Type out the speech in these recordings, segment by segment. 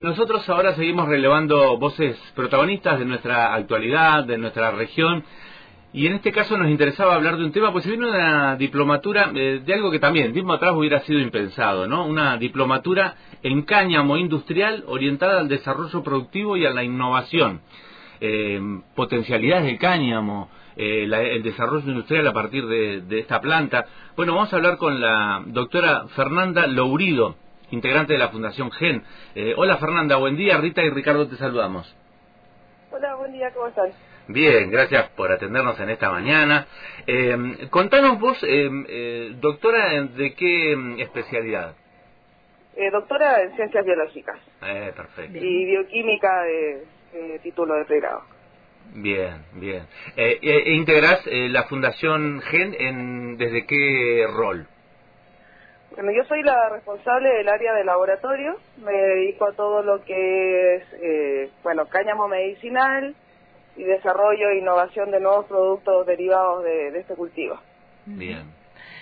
Nosotros ahora seguimos relevando voces protagonistas de nuestra actualidad, de nuestra región, y en este caso nos interesaba hablar de un tema, pues se vino una diplomatura de algo que también, tiempo atrás hubiera sido impensado, ¿no? Una diplomatura en cáñamo industrial orientada al desarrollo productivo y a la innovación. Potencialidades del cáñamo, el desarrollo industrial a partir de esta planta. Bueno, vamos a hablar con la doctora Fernanda Lourido, integrante de la Fundación GEN. Hola Fernanda, buen día. Rita y Ricardo te saludamos. Hola, buen día, ¿cómo están? Bien, gracias por atendernos en esta mañana. Contanos vos, doctora, ¿de qué especialidad? Doctora en Ciencias Biológicas. Perfecto. Y Bioquímica de título de pregrado. Bien, bien. ¿Integrás la Fundación GEN desde qué rol? Bueno, yo soy la responsable del área de laboratorio, me dedico a todo lo que es, cáñamo medicinal y desarrollo e innovación de nuevos productos derivados de este cultivo. Bien.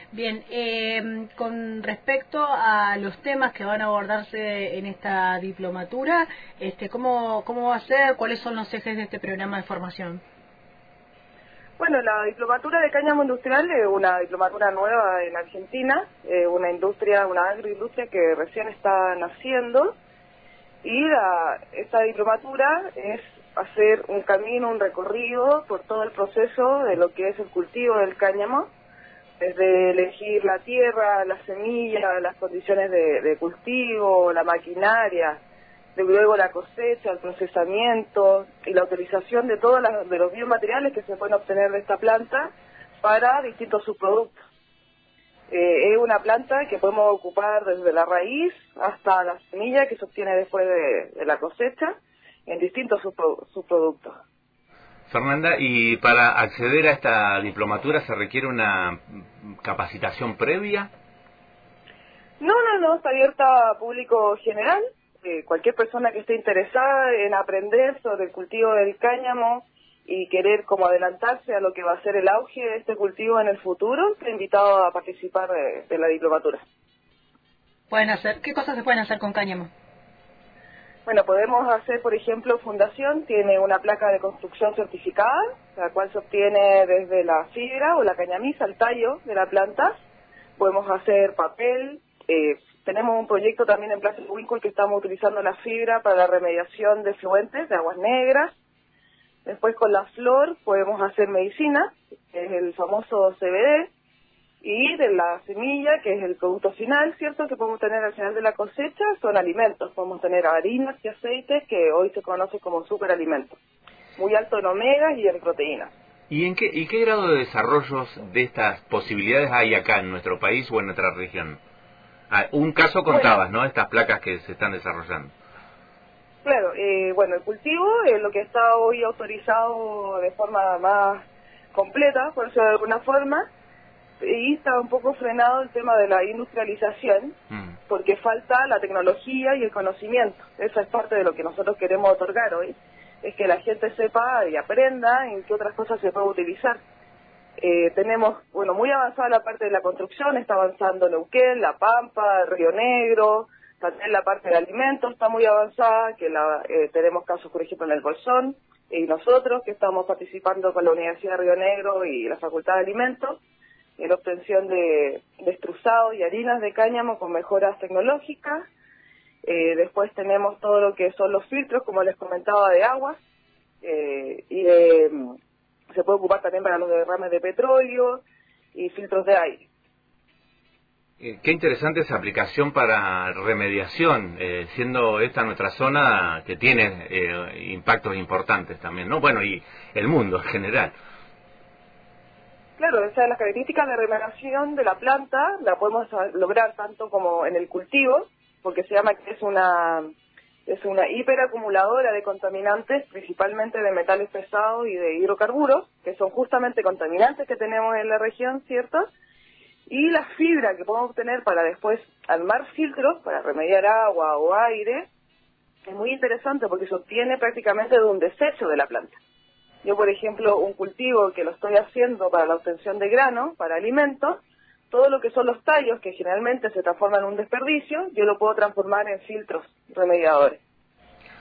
Bien, con respecto a los temas que van a abordarse en esta diplomatura, ¿cómo va a ser? ¿Cuáles son los ejes de este programa de formación? Bueno, la diplomatura de cáñamo industrial es una diplomatura nueva en Argentina, una agroindustria que recién está naciendo, y esta diplomatura es hacer un camino, un recorrido por todo el proceso de lo que es el cultivo del cáñamo, desde elegir la tierra, la semilla, las condiciones de cultivo, la maquinaria, luego la cosecha, el procesamiento y la utilización de todos los biomateriales que se pueden obtener de esta planta para distintos subproductos. Es una planta que podemos ocupar desde la raíz hasta la semilla que se obtiene después de la cosecha en distintos subproductos. Fernanda, ¿y para acceder a esta diplomatura se requiere una capacitación previa? No, está abierta a público general. Cualquier persona que esté interesada en aprender sobre el cultivo del cáñamo y querer como adelantarse a lo que va a ser el auge de este cultivo en el futuro, está invitado a participar de la diplomatura. ¿Qué cosas se pueden hacer con cáñamo? Bueno, podemos hacer, por ejemplo, Fundación tiene una placa de construcción certificada, la cual se obtiene desde la fibra o la cañamiza, el tallo de la planta. Podemos hacer papel. Tenemos un proyecto también en Plaza Huíncul que estamos utilizando la fibra para la remediación de efluentes de aguas negras. Después con la flor podemos hacer medicina, que es el famoso CBD, y de la semilla, que es el producto final, ¿cierto?, que podemos tener al final de la cosecha, son alimentos. Podemos tener harinas y aceites que hoy se conoce como superalimentos, muy alto en omegas y en proteínas. ¿Y qué grado de desarrollos de estas posibilidades hay acá en nuestro país o en nuestra región? Un caso contabas, ¿no?, estas placas que se están desarrollando. Claro, el cultivo es lo que está hoy autorizado de forma más completa, por eso de alguna forma, y está un poco frenado el tema de la industrialización, porque falta la tecnología y el conocimiento. Esa es parte de lo que nosotros queremos otorgar hoy, es que la gente sepa y aprenda en qué otras cosas se puede utilizar. Tenemos, muy avanzada la parte de la construcción, está avanzando Neuquén, La Pampa, Río Negro, también la parte de alimentos está muy avanzada, que tenemos casos, por ejemplo, en el Bolsón, y nosotros que estamos participando con la Universidad de Río Negro y la Facultad de Alimentos, en la obtención de extrusados y harinas de cáñamo con mejoras tecnológicas. Después tenemos todo lo que son los filtros, como les comentaba, de agua, se puede ocupar también para los derrames de petróleo y filtros de aire. Qué interesante esa aplicación para remediación, siendo esta nuestra zona que tiene impactos importantes también, ¿no? Bueno, y el mundo en general. Claro, esa es la característica de remediación de la planta, la podemos lograr tanto como en el cultivo, porque se llama que es una hiperacumuladora de contaminantes, principalmente de metales pesados y de hidrocarburos, que son justamente contaminantes que tenemos en la región, ¿cierto? Y la fibra que podemos obtener para después armar filtros para remediar agua o aire, es muy interesante porque se obtiene prácticamente de un desecho de la planta. Yo, por ejemplo, un cultivo que lo estoy haciendo para la obtención de grano, para alimentos, todo lo que son los tallos, que generalmente se transforman en un desperdicio, yo lo puedo transformar en filtros remediadores.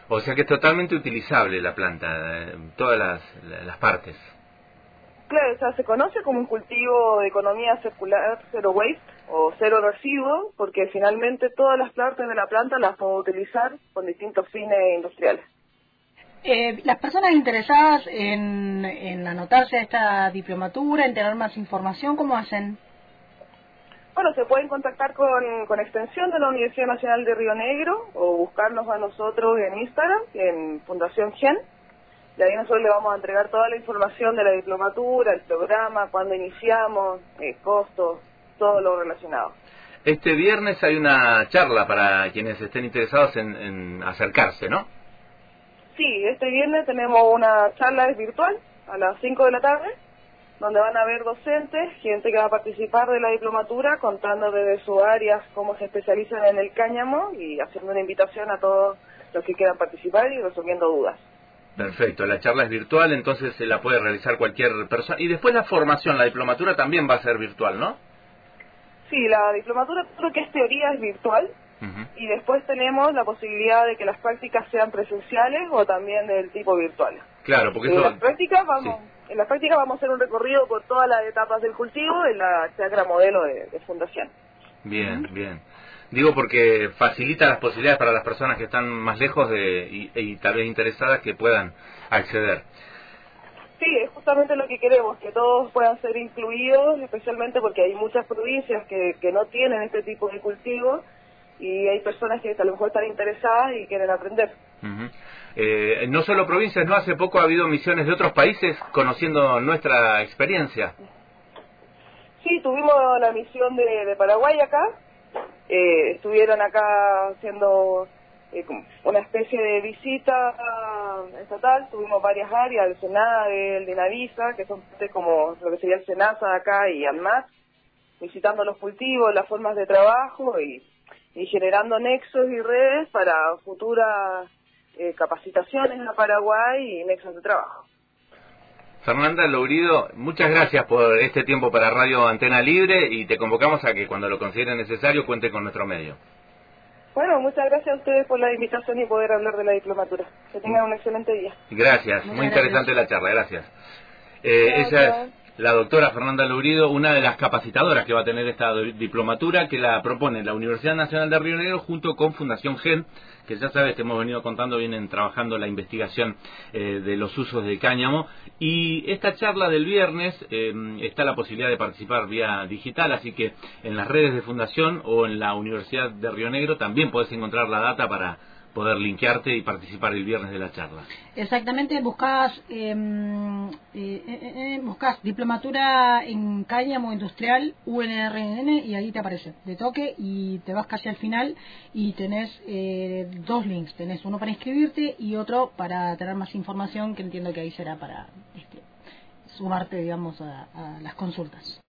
O sea que es totalmente utilizable la planta, todas las partes. Claro, o sea, se conoce como un cultivo de economía circular, zero waste o cero residuo, porque finalmente todas las partes de la planta las puedo utilizar con distintos fines industriales. Las personas interesadas en anotarse a esta diplomatura, en tener más información, ¿cómo hacen? Bueno, se pueden contactar con Extensión de la Universidad Nacional de Río Negro o buscarnos a nosotros en Instagram, en Fundación Gen. Y ahí nosotros le vamos a entregar toda la información de la diplomatura, el programa, cuándo iniciamos, costos, todo lo relacionado. Este viernes hay una charla para quienes estén interesados en acercarse, ¿no? Sí, este viernes tenemos una charla virtual a las 5 de la tarde, donde van a haber docentes, gente que va a participar de la diplomatura, contando desde sus áreas cómo se especializan en el cáñamo y haciendo una invitación a todos los que quieran participar y resolviendo dudas. Perfecto, la charla es virtual, entonces se la puede realizar cualquier persona. Y después la formación, la diplomatura también va a ser virtual, ¿no? Sí, la diplomatura creo que es teoría, es virtual. Y después tenemos la posibilidad de que las prácticas sean presenciales o también del tipo virtual. Claro, porque en las prácticas vamos a hacer un recorrido por todas las etapas del cultivo en la chacra modelo de Fundación. Bien, bien. Digo porque facilita las posibilidades para las personas que están más lejos y tal vez interesadas que puedan acceder. Sí, es justamente lo que queremos, que todos puedan ser incluidos, especialmente porque hay muchas provincias que no tienen este tipo de cultivo y hay personas que a lo mejor están interesadas y quieren aprender. No solo provincias, ¿no? Hace poco ha habido misiones de otros países conociendo nuestra experiencia. Sí, tuvimos la misión de Paraguay acá. Estuvieron acá haciendo una especie de visita estatal. Tuvimos varias áreas, el SENADE, el DINAVISA, que son como lo que sería el SENASA acá y ANMAT, visitando los cultivos, las formas de trabajo y generando nexos y redes para futuras capacitaciones a Paraguay y nexos de trabajo. Fernanda Lourido, muchas gracias por este tiempo para Radio Antena Libre y te convocamos a que cuando lo consideren necesario cuente con nuestro medio. Bueno, muchas gracias a ustedes por la invitación y poder hablar de la diplomatura. Que tengan un excelente día. Gracias, muy interesante la charla, gracias. Ella es la doctora Fernanda Lourido, una de las capacitadoras que va a tener esta diplomatura, que la propone la Universidad Nacional de Río Negro junto con Fundación Gen, que ya sabes, te hemos venido contando, vienen trabajando la investigación de los usos del cáñamo. Y esta charla del viernes está la posibilidad de participar vía digital, así que en las redes de Fundación o en la Universidad de Río Negro también podés encontrar la data para poder linkearte y participar el viernes de la charla. Exactamente, buscás diplomatura en cáñamo industrial UNRN y ahí te aparece de toque y te vas casi al final y tenés dos links, tenés uno para inscribirte y otro para tener más información, que entiendo que ahí será para sumarte, digamos, a las consultas.